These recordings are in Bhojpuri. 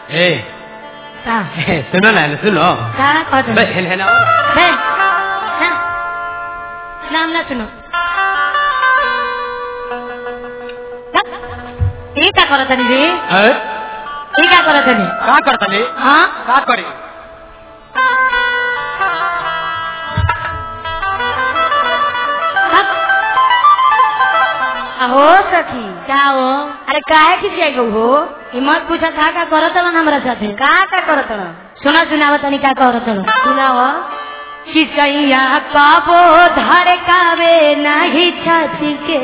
सुनो ना सुनो नाम ना सुनो ये क्या करो तनी रे ये क्या करो तनी का करतनी हां का करी हो सखी क्या हो अरे काहे खिसिया गो हो हिम्मत पूछा था का करत ना हमरा साथे का करत ना सुना सुनावा तनी का करत ना सुनावा किसैया काबो धर कावे नहीं छाती के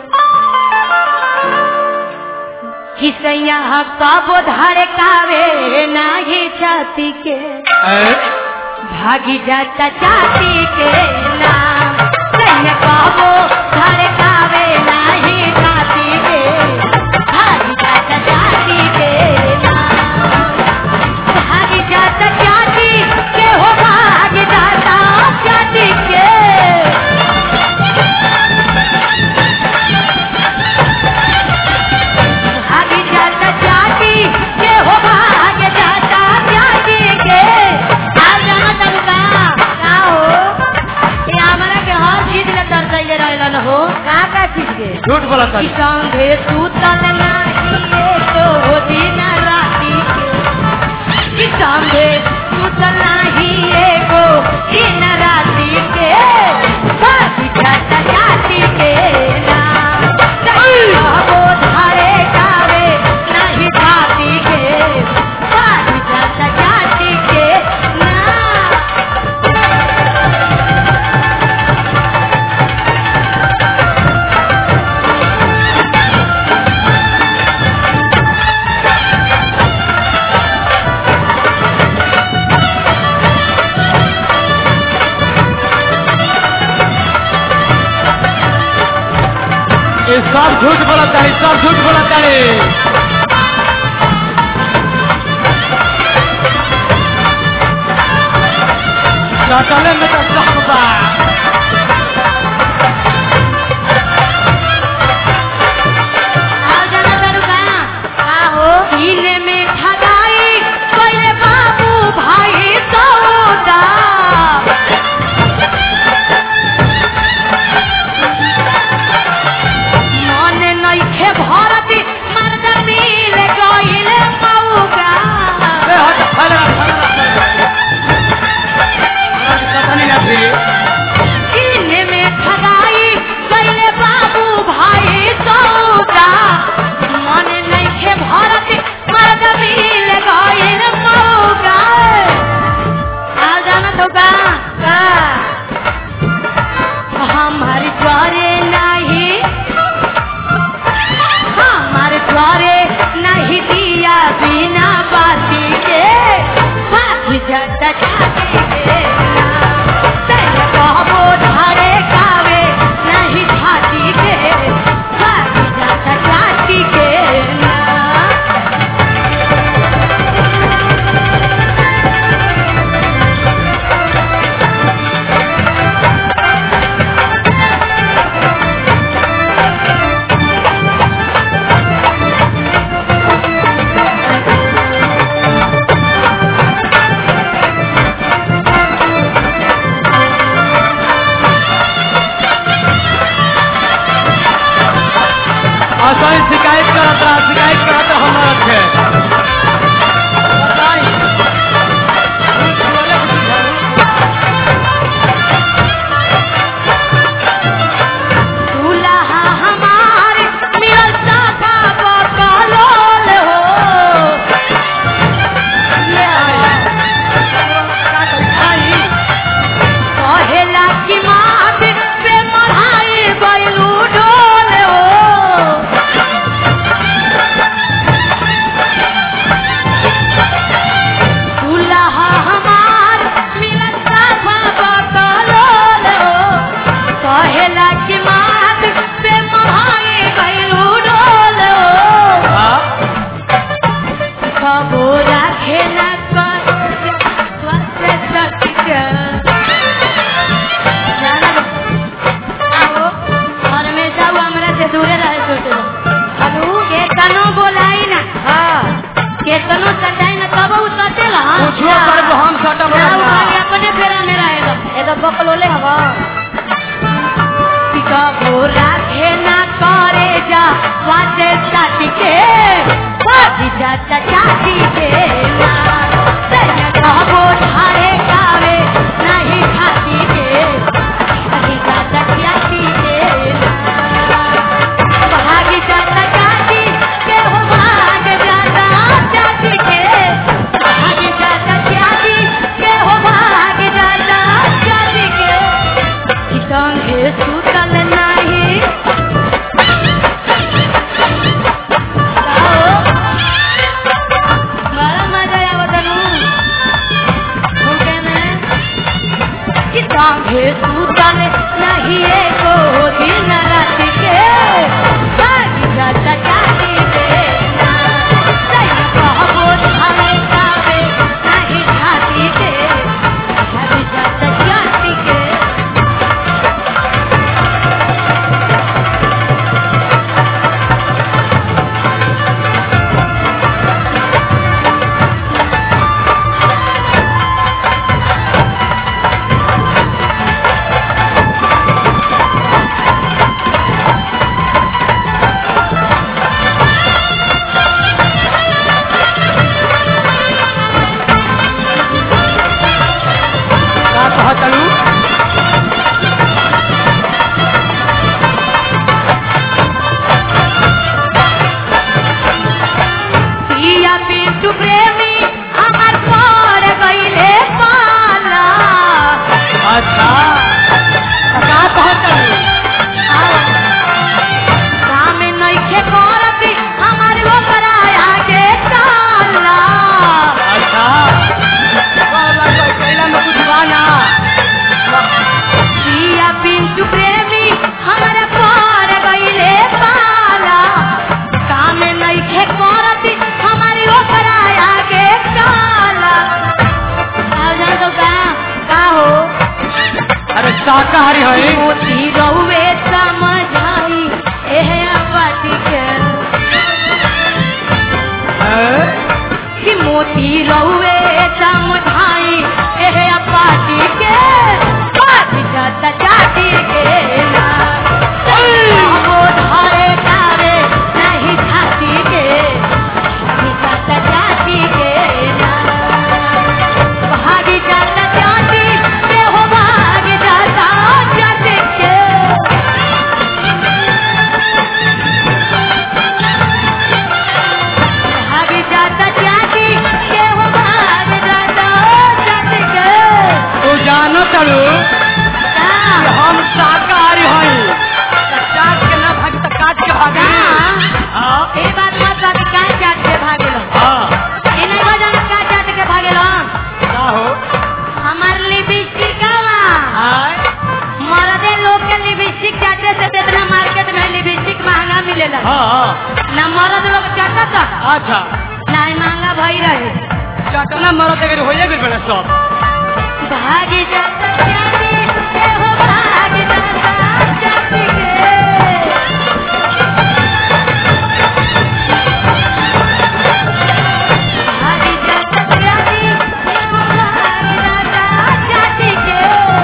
किसैया काबो धर कावे नहीं छाती के भागी जाता छाती के नाम कैया काबो धर कावे नहीं छाती के भागी जाता छाती के नाम भागी जाता छाती के हो भागी जाता छाती के भागी जाता छाती के हो भागी जाता छाती के आज जाना तब का हो ये हमारा के हर चीज में दर्शाइले रहेला शाकाहारी है मोती रहुए समझाई एहे बाटी के कि मोती रहुए समझाई एहे बाटी के बाटी जाता जाती के ना वो धारे कावे नहीं खाती के बाटी जाता जाती के ना भागी जाता जाती के हो भागी जाता जाती के भागी जाता जाती के हो भागी जाता जाती के तू जानो चलू का हम शाकाहारी हैं चाट के ना भाग तक काट के भागे हाँ ए बात मत बात का चाट के भागेलो हाँ ए नहीं बजान का चाट के भागेलो क्या हो हमार लिपस्टिक आवा हाँ मर्दे लोग के लिपस्टिक चाटे से तो इतना मार्केट में लिपस्टिक महंगा मिलेला हाँ ना मर्द लोग चाटता अच्छा ना महंगा भई रहे चटना मरत अगर होइए गइल बड़ा सब भागी जाता जाती के हो भागी जाता जाती के भागी जाता जाती के हो भागी जाता जाती के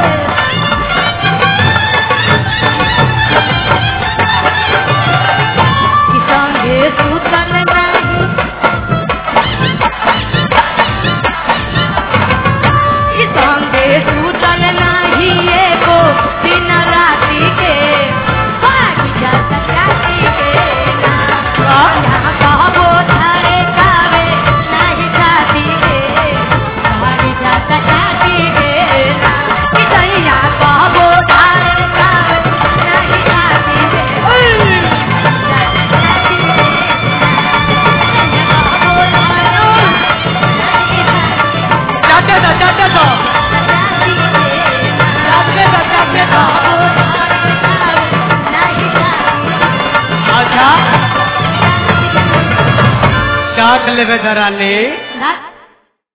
कि संगे सुतल नहीं कि संगे सुतल नहीं एको दिन राति के भागी जाता जाती के ना यहाँ कहबो धारे कावे नहीं जाती के भागी जाता जाती के ना कि तैया कहबो धारे कावे नहीं जाती के चाटे दो चाटे दो चाटे दो अच्छा चाट लेवे दरानी ना